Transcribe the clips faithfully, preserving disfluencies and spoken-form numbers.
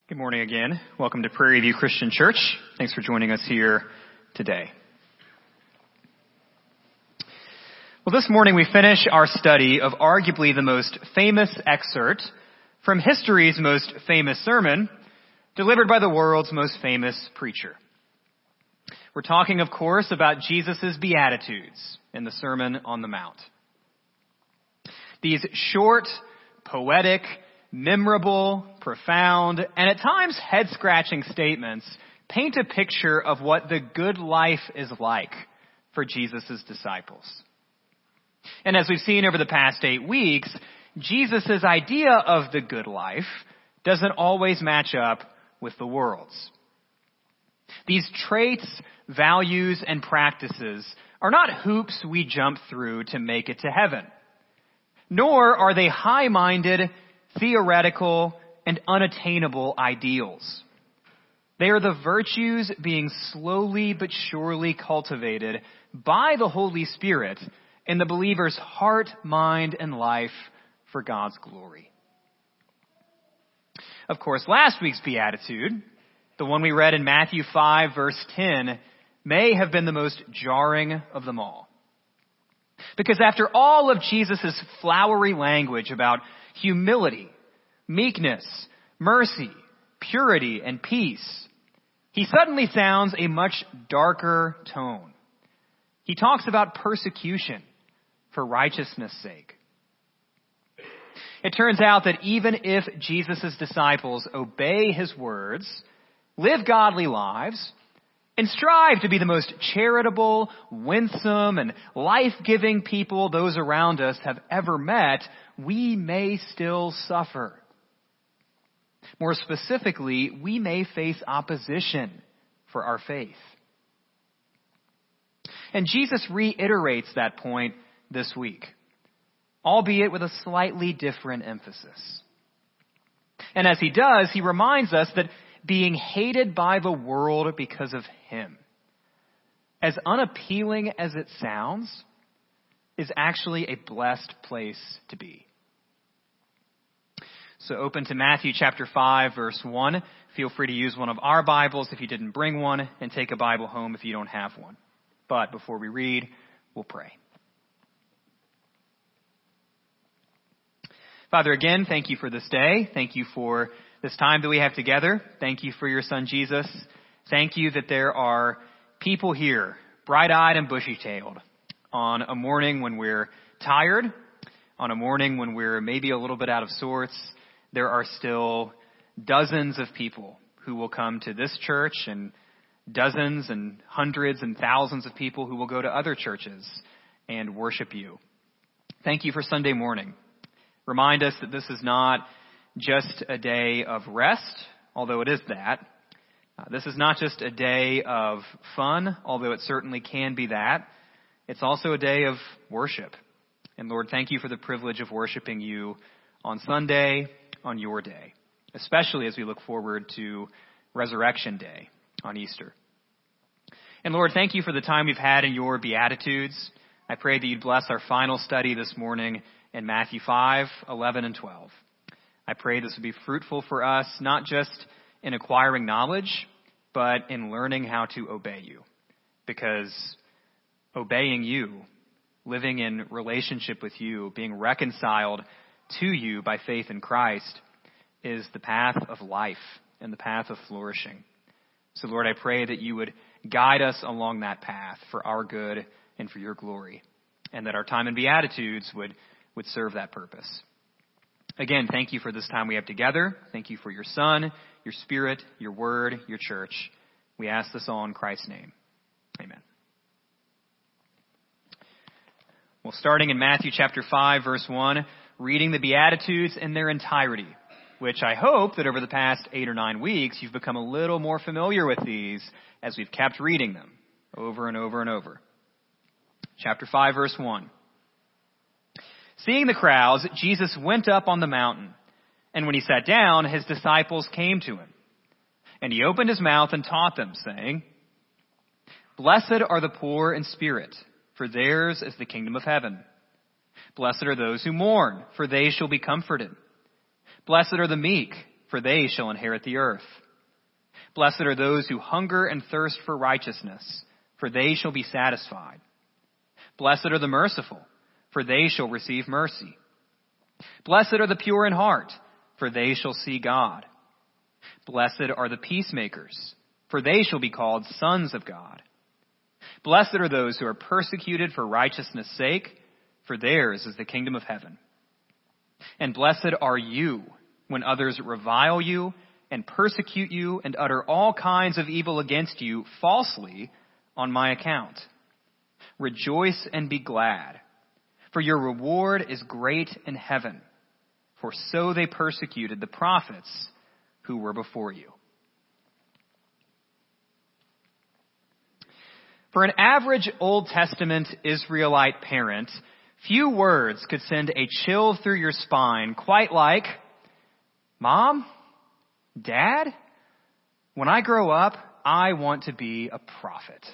Good morning again. Welcome to Prairie View Christian Church. Thanks for joining us here today. Well, this morning we finish our study of arguably the most famous excerpt from history's most famous sermon, delivered by the world's most famous preacher. We're talking, of course, about Jesus' Beatitudes in the Sermon on the Mount. These short, poetic, memorable, profound, and at times head-scratching statements paint a picture of what the good life is like for Jesus' disciples. And as we've seen over the past eight weeks, Jesus' idea of the good life doesn't always match up with the world's. These traits, values, and practices are not hoops we jump through to make it to heaven, nor are they high-minded, theoretical, and unattainable ideals. They are the virtues being slowly but surely cultivated by the Holy Spirit in the believer's heart, mind, and life for God's glory. Of course, last week's Beatitude, the one we read in Matthew five, verse ten, may have been the most jarring of them all. Because after all of Jesus' flowery language about humility, meekness, mercy, purity, and peace, he suddenly sounds a much darker tone. He talks about persecution for righteousness' sake. It turns out that even if Jesus' disciples obey his words, live godly lives, and strive to be the most charitable, winsome, and life-giving people those around us have ever met, we may still suffer. More specifically, we may face opposition for our faith. And Jesus reiterates that point this week, albeit with a slightly different emphasis. And as he does, he reminds us that being hated by the world because of him, as unappealing as it sounds, is actually a blessed place to be. So open to Matthew chapter five, verse one. Feel free to use one of our Bibles if you didn't bring one, and take a Bible home if you don't have one. But before we read, we'll pray. Father, again, thank you for this day. Thank you for this time that we have together. Thank you for your son, Jesus. Thank you that there are people here, bright-eyed and bushy-tailed, on a morning when we're tired, on a morning when we're maybe a little bit out of sorts. There are still dozens of people who will come to this church, and dozens and hundreds and thousands of people who will go to other churches and worship you. Thank you for Sunday morning. Remind us that this is not just a day of rest, although it is that. Uh, this is not just a day of fun, although it certainly can be that. It's also a day of worship. And Lord, thank you for the privilege of worshiping you on Sunday, on your day, especially as we look forward to Resurrection Day on Easter. And Lord, thank you for the time we've had in your Beatitudes. I pray that you'd bless our final study this morning in Matthew five, eleven, and twelve. I pray this would be fruitful for us, not just in acquiring knowledge, but in learning how to obey you. Because obeying you, living in relationship with you, being reconciled to you by faith in Christ, is the path of life and the path of flourishing. So Lord, I pray that you would guide us along that path for our good and for your glory, and that our time in Beatitudes would, would serve that purpose. Again, thank you for this time we have together. Thank you for your Son, your Spirit, your Word, your church. We ask this all in Christ's name. Amen. Well, starting in Matthew chapter five, verse one, reading the Beatitudes in their entirety, which I hope that over the past eight or nine weeks, you've become a little more familiar with these as we've kept reading them over and over and over. Chapter five, verse one. Seeing the crowds, Jesus went up on the mountain, and when he sat down, his disciples came to him. And he opened his mouth and taught them, saying, "Blessed are the poor in spirit, for theirs is the kingdom of heaven. Blessed are those who mourn, for they shall be comforted. Blessed are the meek, for they shall inherit the earth. Blessed are those who hunger and thirst for righteousness, for they shall be satisfied. Blessed are the merciful, for they shall receive mercy. Blessed are the pure in heart, for they shall see God. Blessed are the peacemakers, for they shall be called sons of God. Blessed are those who are persecuted for righteousness' sake, for theirs is the kingdom of heaven. And blessed are you when others revile you and persecute you and utter all kinds of evil against you falsely on my account. Rejoice and be glad, for your reward is great in heaven, for so they persecuted the prophets who were before you. For an average Old Testament Israelite parent, few words could send a chill through your spine quite like, Mom, Dad, when I grow up, I want to be a prophet.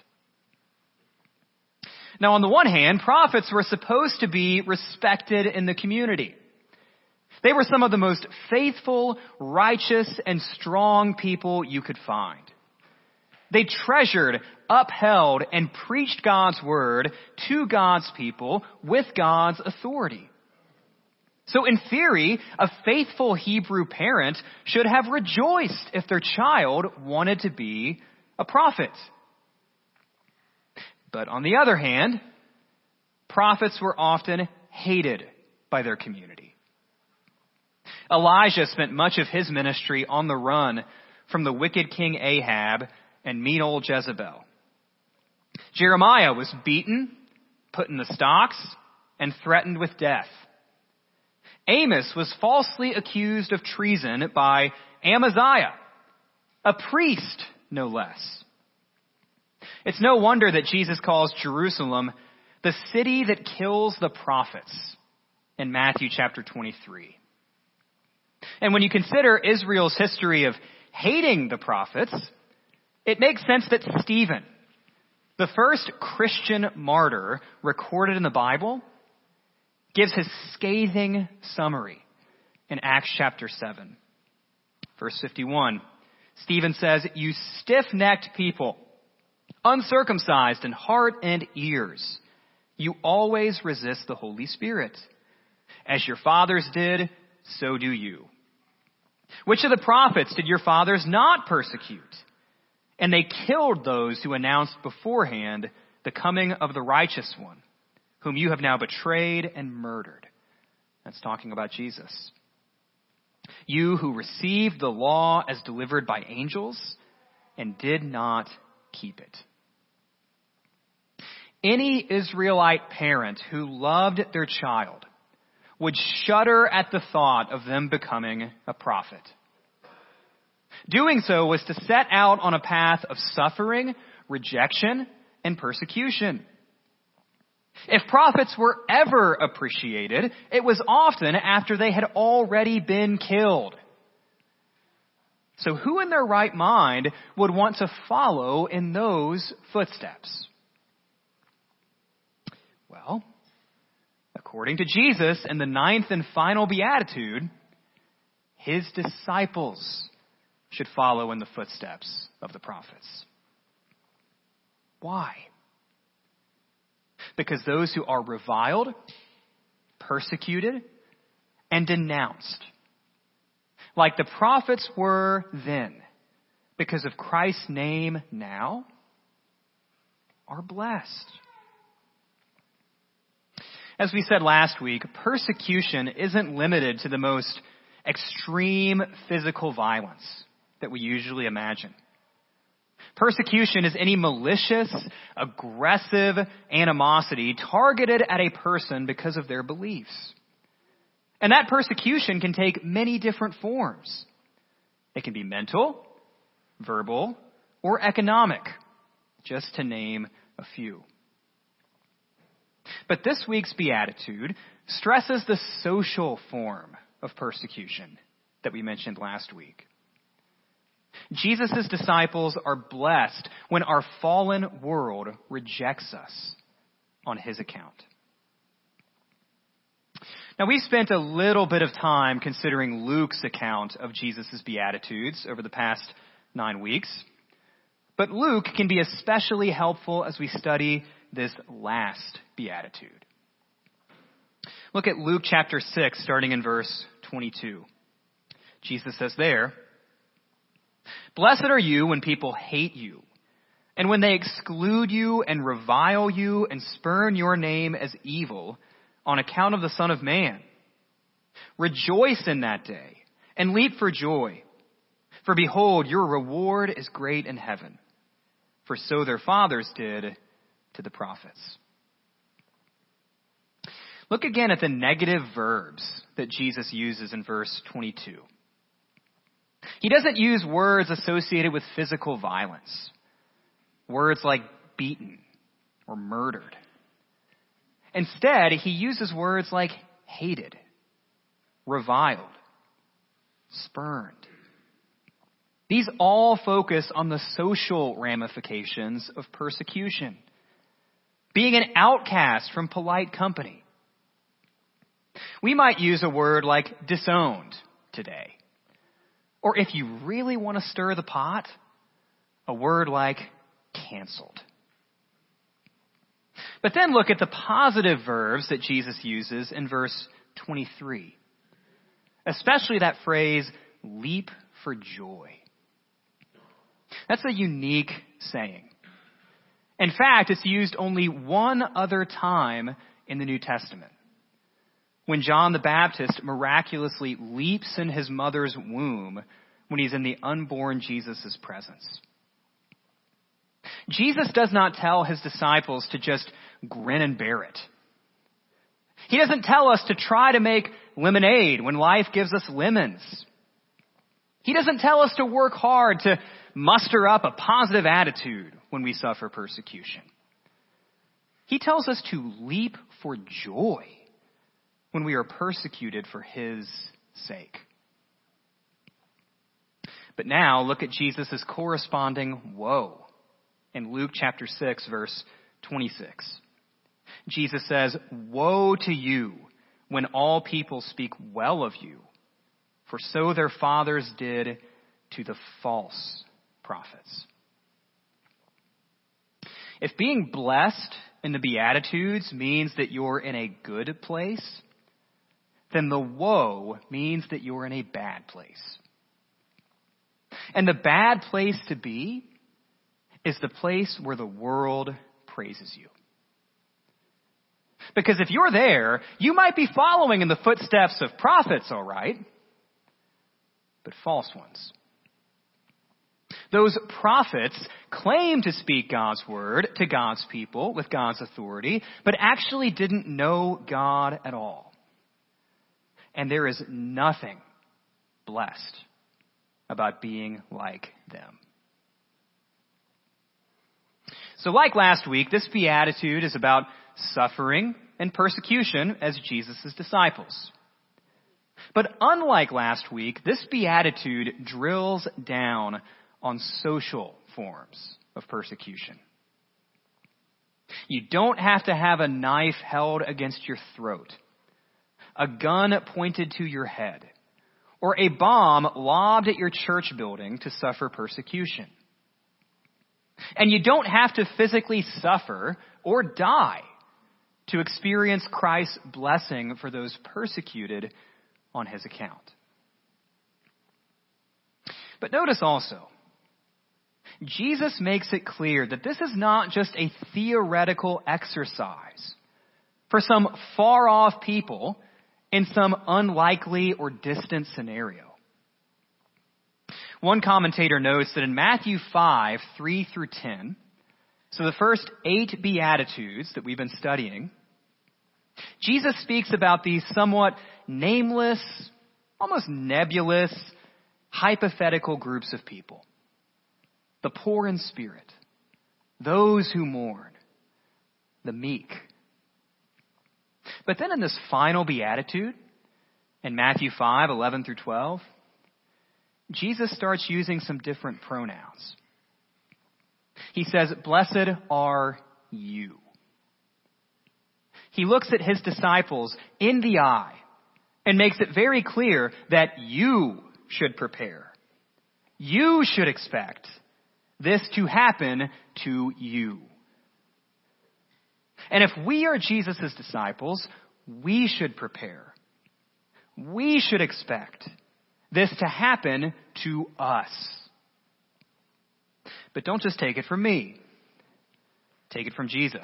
Now, on the one hand, prophets were supposed to be respected in the community. They were some of the most faithful, righteous, and strong people you could find. They treasured, upheld, and preached God's word to God's people with God's authority. So in theory, a faithful Hebrew parent should have rejoiced if their child wanted to be a prophet. But on the other hand, prophets were often hated by their community. Elijah spent much of his ministry on the run from the wicked King Ahab and mean old Jezebel. Jeremiah was beaten, put in the stocks, and threatened with death. Amos was falsely accused of treason by Amaziah, a priest, no less. It's no wonder that Jesus calls Jerusalem the city that kills the prophets in Matthew chapter twenty-three. And when you consider Israel's history of hating the prophets, it makes sense that Stephen, the first Christian martyr recorded in the Bible, gives his scathing summary in Acts chapter seven. Verse fifty-one, Stephen says, "You stiff-necked people, uncircumcised in heart and ears, you always resist the Holy Spirit. As your fathers did, so do you. Which of the prophets did your fathers not persecute? And they killed those who announced beforehand the coming of the righteous one, whom you have now betrayed and murdered." That's talking about Jesus. "You who received the law as delivered by angels and did not keep it." Any Israelite parent who loved their child would shudder at the thought of them becoming a prophet. Doing so was to set out on a path of suffering, rejection, and persecution. If prophets were ever appreciated, it was often after they had already been killed. So who in their right mind would want to follow in those footsteps? Well, according to Jesus in the ninth and final beatitude, his disciples should follow in the footsteps of the prophets. Why? Because those who are reviled, persecuted, and denounced, like the prophets were then, because of Christ's name now, are blessed. As we said last week, persecution isn't limited to the most extreme physical violence that we usually imagine. Persecution is any malicious, aggressive animosity targeted at a person because of their beliefs. And that persecution can take many different forms. It can be mental, verbal, or economic, just to name a few. But this week's beatitude stresses the social form of persecution that we mentioned last week. Jesus' disciples are blessed when our fallen world rejects us on his account. Now, we've spent a little bit of time considering Luke's account of Jesus' Beatitudes over the past nine weeks. But Luke can be especially helpful as we study this last Beatitude. Look at Luke chapter six, starting in verse twenty-two. Jesus says there, "Blessed are you when people hate you, and when they exclude you and revile you and spurn your name as evil on account of the Son of Man. Rejoice in that day and leap for joy. For behold, your reward is great in heaven. For so their fathers did to the prophets." Look again at the negative verbs that Jesus uses in verse twenty-two. He doesn't use words associated with physical violence. Words like beaten or murdered. Instead, he uses words like hated, reviled, spurned. These all focus on the social ramifications of persecution. Being an outcast from polite company. We might use a word like disowned today. Or if you really want to stir the pot, a word like canceled. But then look at the positive verbs that Jesus uses in verse twenty-three. Especially that phrase, leap for joy. That's a unique saying. In fact, it's used only one other time in the New Testament. When John the Baptist miraculously leaps in his mother's womb when he's in the unborn Jesus' presence. Jesus does not tell his disciples to just grin and bear it. He doesn't tell us to try to make lemonade when life gives us lemons. He doesn't tell us to work hard to muster up a positive attitude when we suffer persecution. He tells us to leap for joy when we are persecuted for his sake. But now look at Jesus' corresponding woe in Luke chapter six, verse twenty-six. Jesus says, "Woe to you when all people speak well of you, for so their fathers did to the false prophets." If being blessed in the Beatitudes means that you're in a good place, then the woe means that you're in a bad place. And the bad place to be is the place where the world praises you. Because if you're there, you might be following in the footsteps of prophets, all right, but false ones. Those prophets claim to speak God's word to God's people with God's authority, but actually didn't know God at all. And there is nothing blessed about being like them. So like last week, this beatitude is about suffering and persecution as Jesus' disciples. But unlike last week, this beatitude drills down on social forms of persecution. You don't have to have a knife held against your throat, a gun pointed to your head, or a bomb lobbed at your church building to suffer persecution. And you don't have to physically suffer or die to experience Christ's blessing for those persecuted on his account. But notice also, Jesus makes it clear that this is not just a theoretical exercise for some far-off people in some unlikely or distant scenario. One commentator notes that in Matthew five, three through ten, so the first eight Beatitudes that we've been studying, Jesus speaks about these somewhat nameless, almost nebulous, hypothetical groups of people. The poor in spirit, those who mourn, the meek. But then in this final beatitude, in Matthew five, eleven through twelve, Jesus starts using some different pronouns. He says, "Blessed are you." He looks at his disciples in the eye and makes it very clear that you should prepare. You should expect this to happen to you. And if we are Jesus' disciples, we should prepare. We should expect this to happen to us. But don't just take it from me. Take it from Jesus.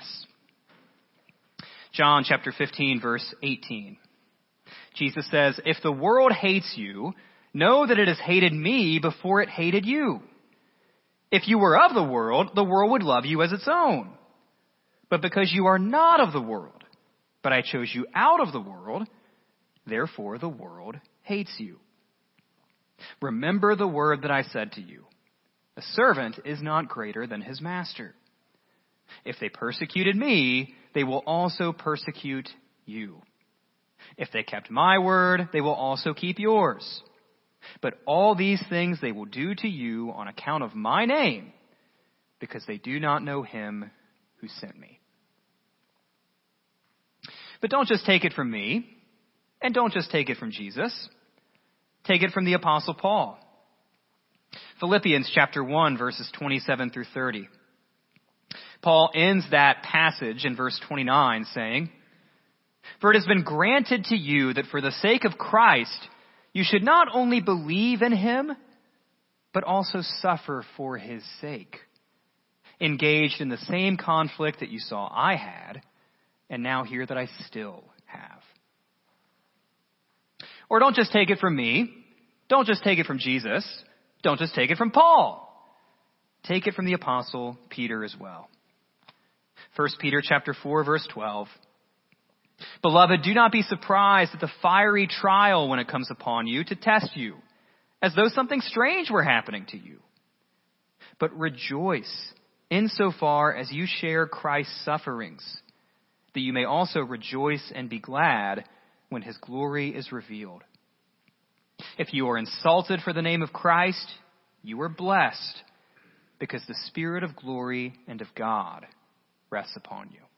John chapter fifteen, verse eighteen. Jesus says, "If the world hates you, know that it has hated me before it hated you. If you were of the world, the world would love you as its own. But because you are not of the world, but I chose you out of the world, therefore the world hates you. Remember the word that I said to you. A servant is not greater than his master. If they persecuted me, they will also persecute you. If they kept my word, they will also keep yours. But all these things they will do to you on account of my name, because they do not know him who sent me." But don't just take it from me, and don't just take it from Jesus. Take it from the Apostle Paul. Philippians chapter one, verses twenty-seven through thirty. Paul ends that passage in verse twenty-nine saying, "For it has been granted to you that for the sake of Christ, you should not only believe in him, but also suffer for his sake, engaged in the same conflict that you saw I had, and now hear that I still have." Or don't just take it from me. Don't just take it from Jesus. Don't just take it from Paul. Take it from the Apostle Peter as well. First Peter chapter four, verse twelve. "Beloved, do not be surprised at the fiery trial when it comes upon you to test you, as though something strange were happening to you. But rejoice insofar as you share Christ's sufferings, that you may also rejoice and be glad when his glory is revealed. If you are insulted for the name of Christ, you are blessed, because the Spirit of glory and of God rests upon you."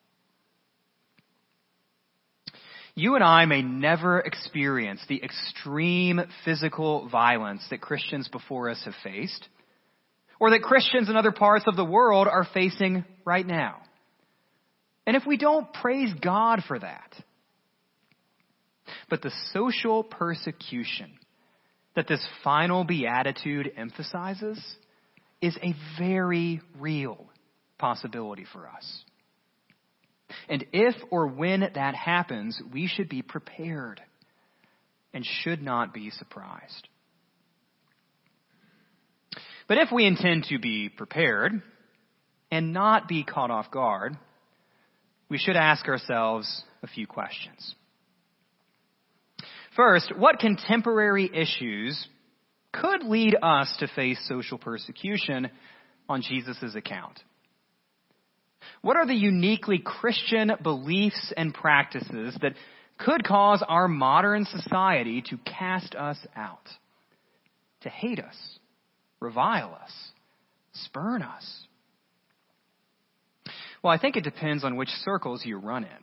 You and I may never experience the extreme physical violence that Christians before us have faced, or that Christians in other parts of the world are facing right now. And if we don't, praise God for that. But the social persecution that this final beatitude emphasizes is a very real possibility for us. And if or when that happens, we should be prepared and should not be surprised. But if we intend to be prepared and not be caught off guard, we should ask ourselves a few questions. First, what contemporary issues could lead us to face social persecution on Jesus' account? What are the uniquely Christian beliefs and practices that could cause our modern society to cast us out, to hate us, revile us, spurn us? Well, I think it depends on which circles you run in.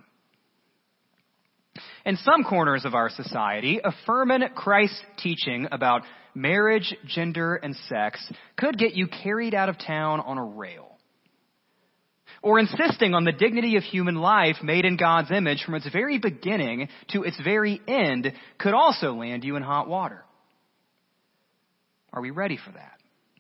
In some corners of our society, affirming Christ's teaching about marriage, gender, and sex could get you carried out of town on a rail. Or insisting on the dignity of human life made in God's image from its very beginning to its very end could also land you in hot water. Are we ready for that?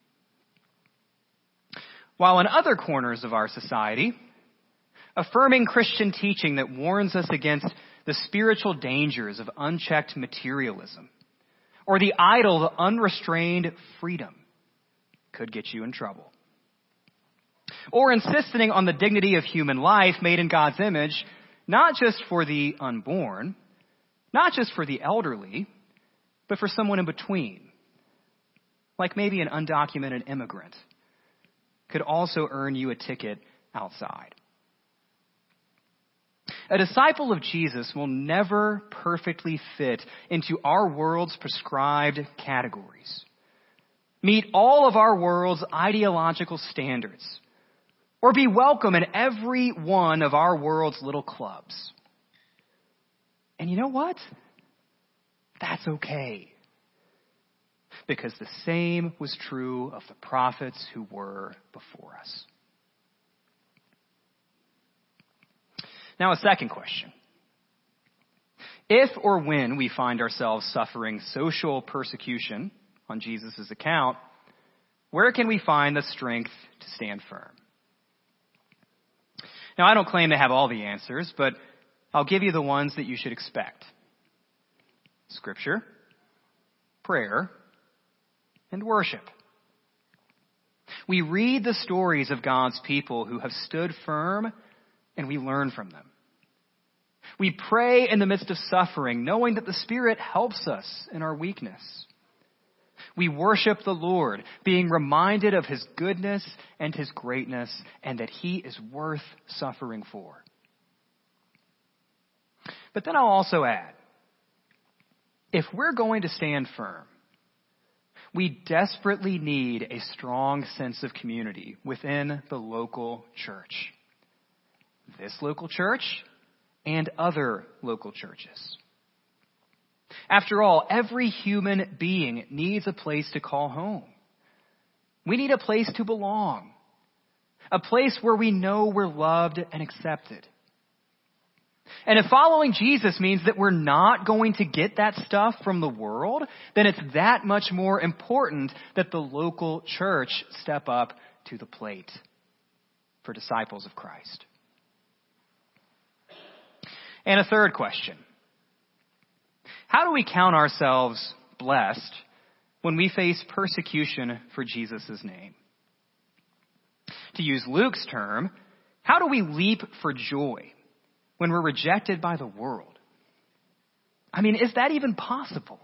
While in other corners of our society, affirming Christian teaching that warns us against the spiritual dangers of unchecked materialism or the idol of unrestrained freedom could get you in trouble. Or insisting on the dignity of human life made in God's image, not just for the unborn, not just for the elderly, but for someone in between, like maybe an undocumented immigrant, could also earn you a ticket outside. A disciple of Jesus will never perfectly fit into our world's prescribed categories, meet all of our world's ideological standards, or be welcome in every one of our world's little clubs. And you know what? That's okay. Because the same was true of the prophets who were before us. Now, a second question. If or when we find ourselves suffering social persecution on Jesus' account, where can we find the strength to stand firm? Now, I don't claim to have all the answers, but I'll give you the ones that you should expect. Scripture, prayer, and worship. We read the stories of God's people who have stood firm, and we learn from them. We pray in the midst of suffering, knowing that the Spirit helps us in our weakness. We worship the Lord, being reminded of His goodness and His greatness, and that He is worth suffering for. But then I'll also add, if we're going to stand firm, we desperately need a strong sense of community within the local church. This local church and other local churches. After all, every human being needs a place to call home. We need a place to belong. A place where we know we're loved and accepted. And if following Jesus means that we're not going to get that stuff from the world, then it's that much more important that the local church step up to the plate for disciples of Christ. And a third question. How do we count ourselves blessed when we face persecution for Jesus' name? To use Luke's term, how do we leap for joy when we're rejected by the world? I mean, is that even possible?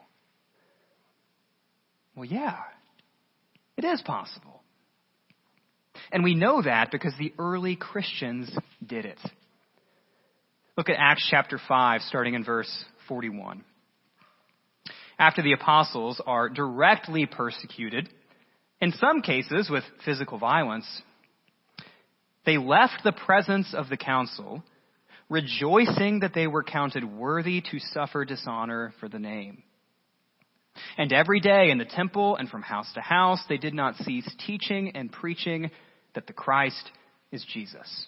Well, yeah, it is possible. And we know that because the early Christians did it. Look at Acts chapter five, starting in verse forty-one. After the apostles are directly persecuted, in some cases with physical violence, they left the presence of the council, rejoicing that they were counted worthy to suffer dishonor for the name. And every day in the temple and from house to house, they did not cease teaching and preaching that the Christ is Jesus.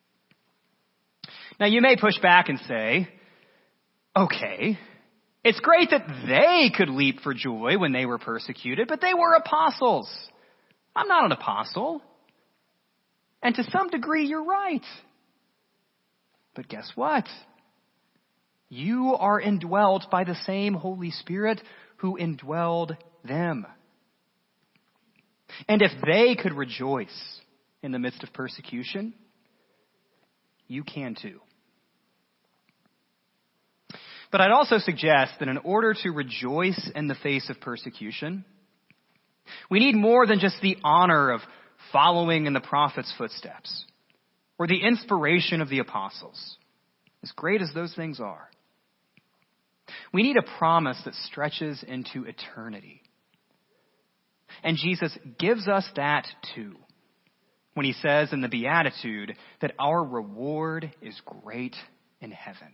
Now, you may push back and say, okay, it's great that they could leap for joy when they were persecuted, but they were apostles. I'm not an apostle. And to some degree, you're right. But guess what? You are indwelt by the same Holy Spirit who indwelled them. And if they could rejoice in the midst of persecution, you can too. But I'd also suggest that in order to rejoice in the face of persecution, we need more than just the honor of following in the prophet's footsteps or the inspiration of the apostles, as great as those things are. We need a promise that stretches into eternity. And Jesus gives us that too, when he says in the Beatitude that our reward is great in heaven.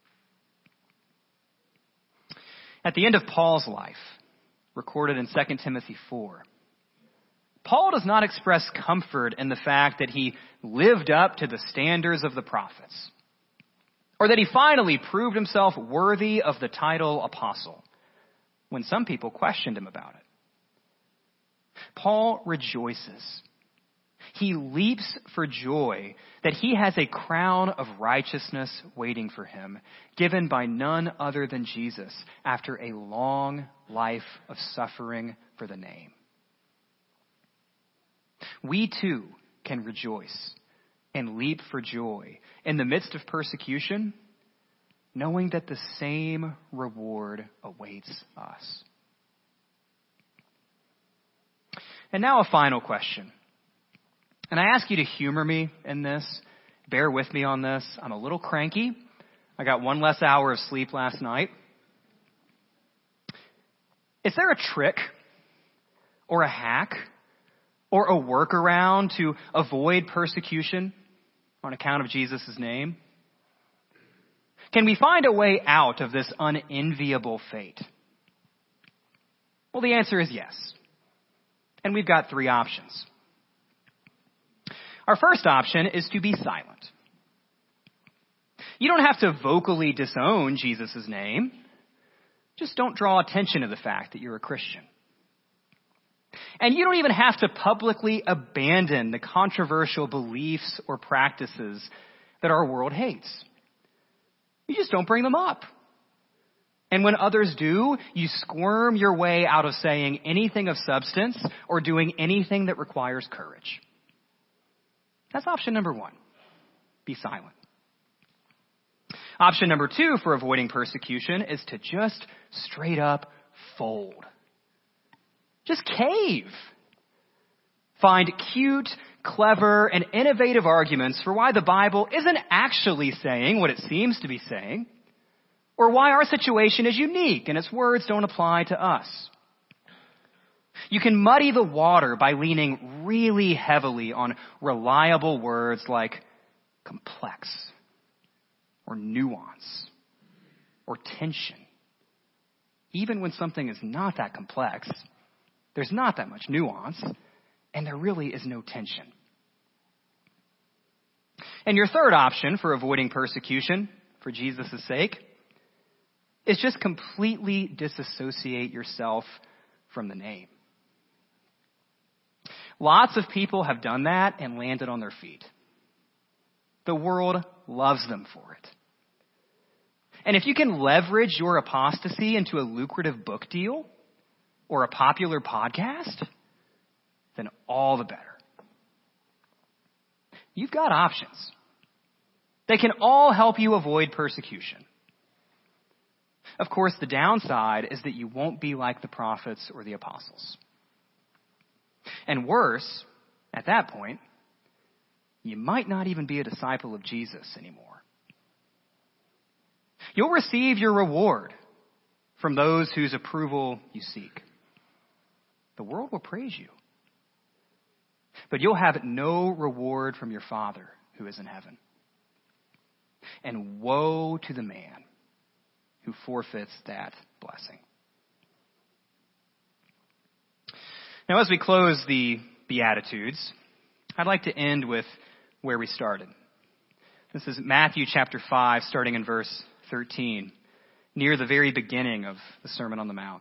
At the end of Paul's life, recorded in Second Timothy four, Paul does not express comfort in the fact that he lived up to the standards of the prophets, or that he finally proved himself worthy of the title apostle, when some people questioned him about it. Paul rejoices. He leaps for joy that he has a crown of righteousness waiting for him, given by none other than Jesus after a long life of suffering for the name. We too can rejoice and leap for joy in the midst of persecution, knowing that the same reward awaits us. And now a final question. And I ask you to humor me in this. Bear with me on this. I'm a little cranky. I got one less hour of sleep last night. Is there a trick or a hack or a workaround to avoid persecution on account of Jesus' name? Can we find a way out of this unenviable fate? Well, the answer is yes. And we've got three options. Our first option is to be silent. You don't have to vocally disown Jesus' name. Just don't draw attention to the fact that you're a Christian. And you don't even have to publicly abandon the controversial beliefs or practices that our world hates. You just don't bring them up. And when others do, you squirm your way out of saying anything of substance or doing anything that requires courage. That's option number one. Be silent. Option number two for avoiding persecution is to just straight up fold. Just cave. Find cute, clever, and innovative arguments for why the Bible isn't actually saying what it seems to be saying, or why our situation is unique and its words don't apply to us. You can muddy the water by leaning really heavily on reliable words like complex, or nuance, or tension. Even when something is not that complex, there's not that much nuance, and there really is no tension. And your third option for avoiding persecution, for Jesus' sake, is just completely disassociate yourself from the name. Lots of people have done that and landed on their feet. The world loves them for it. And if you can leverage your apostasy into a lucrative book deal or a popular podcast, then all the better. You've got options. They can all help you avoid persecution. Of course, the downside is that you won't be like the prophets or the apostles. And worse, at that point, you might not even be a disciple of Jesus anymore. You'll receive your reward from those whose approval you seek. The world will praise you. But you'll have no reward from your Father who is in heaven. And woe to the man who forfeits that blessing. Now, as we close the Beatitudes, I'd like to end with where we started. This is Matthew chapter five, starting in verse thirteen, near the very beginning of the Sermon on the Mount.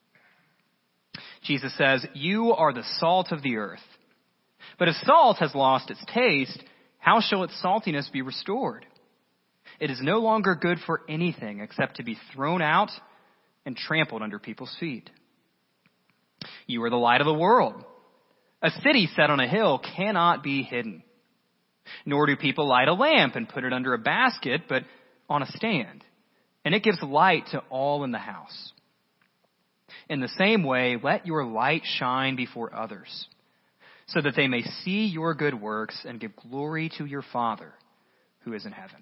Jesus says, "You are the salt of the earth. But if salt has lost its taste, how shall its saltiness be restored? It is no longer good for anything except to be thrown out and trampled under people's feet. You are the light of the world. A city set on a hill cannot be hidden. Nor do people light a lamp and put it under a basket, but on a stand, and it gives light to all in the house. In the same way, let your light shine before others, so that they may see your good works and give glory to your Father who is in heaven."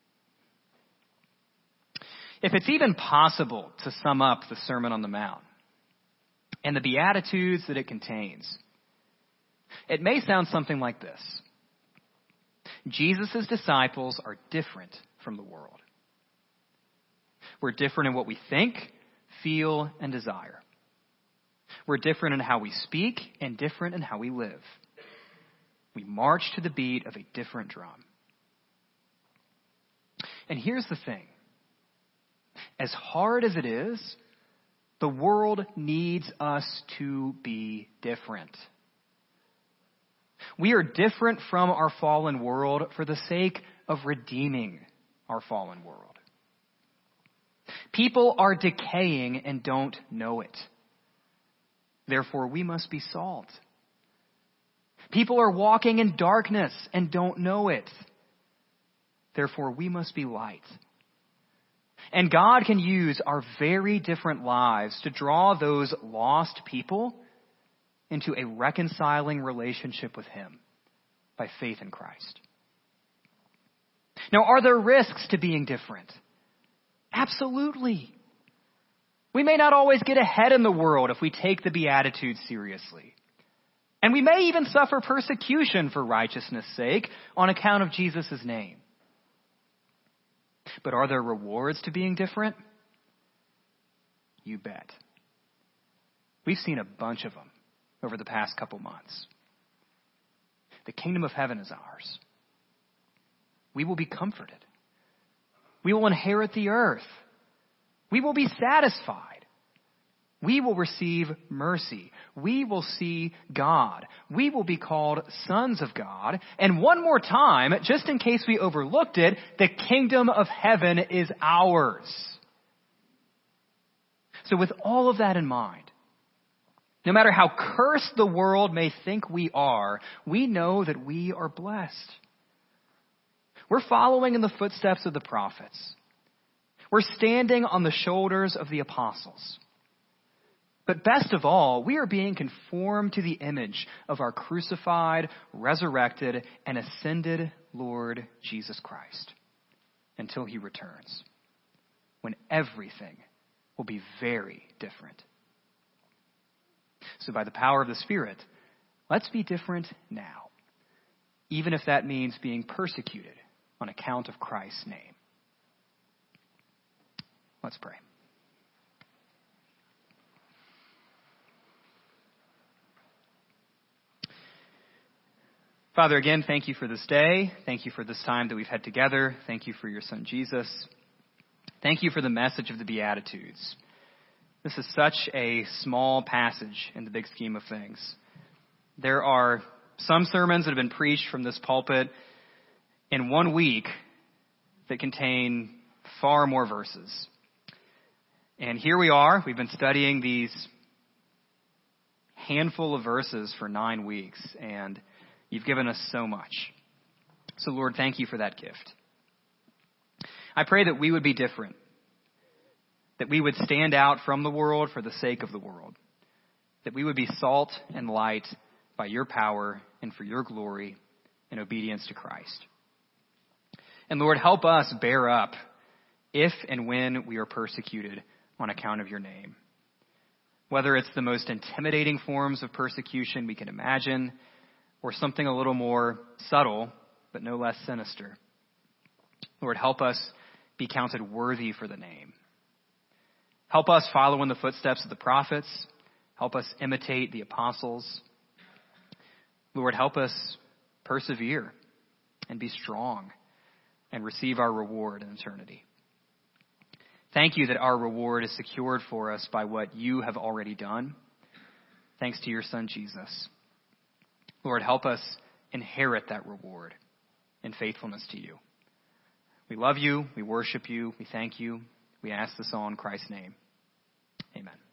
If it's even possible to sum up the Sermon on the Mount and the Beatitudes that it contains, it may sound something like this. Jesus' disciples are different from the world. We're different in what we think, feel, and desire. We're different in how we speak and different in how we live. We march to the beat of a different drum. And here's the thing. As hard as it is, the world needs us to be different. We are different from our fallen world for the sake of redeeming our fallen world. People are decaying and don't know it. Therefore, we must be salt. People are walking in darkness and don't know it. Therefore, we must be light. And God can use our very different lives to draw those lost people into a reconciling relationship with Him by faith in Christ. Now, are there risks to being different? Absolutely. We may not always get ahead in the world if we take the Beatitudes seriously. And we may even suffer persecution for righteousness' sake on account of Jesus' name. But are there rewards to being different? You bet. We've seen a bunch of them over the past couple months. The kingdom of heaven is ours. We will be comforted. We will inherit the earth. We will be satisfied. We will receive mercy. We will see God. We will be called sons of God. And one more time, just in case we overlooked it, the kingdom of heaven is ours. So with all of that in mind, no matter how cursed the world may think we are, we know that we are blessed. We're following in the footsteps of the prophets. We're standing on the shoulders of the apostles. But best of all, we are being conformed to the image of our crucified, resurrected, and ascended Lord Jesus Christ until he returns, when everything will be very different. So by the power of the Spirit, let's be different now, even if that means being persecuted on account of Christ's name. Let's pray. Father, again, thank you for this day. Thank you for this time that we've had together. Thank you for your son, Jesus. Thank you for the message of the Beatitudes. This is such a small passage in the big scheme of things. There are some sermons that have been preached from this pulpit in one week that contain far more verses. And here we are. We've been studying these handful of verses for nine weeks, and you've given us so much. So, Lord, thank you for that gift. I pray that we would be different, that we would stand out from the world for the sake of the world, that we would be salt and light by your power and for your glory in obedience to Christ. And Lord, help us bear up if and when we are persecuted on account of your name. Whether it's the most intimidating forms of persecution we can imagine, or something a little more subtle, but no less sinister. Lord, help us be counted worthy for the name. Help us follow in the footsteps of the prophets. Help us imitate the apostles. Lord, help us persevere and be strong and receive our reward in eternity. Thank you that our reward is secured for us by what you have already done. Thanks to your son, Jesus. Lord, help us inherit that reward in faithfulness to you. We love you. We worship you. We thank you. We ask this all in Christ's name. Amen.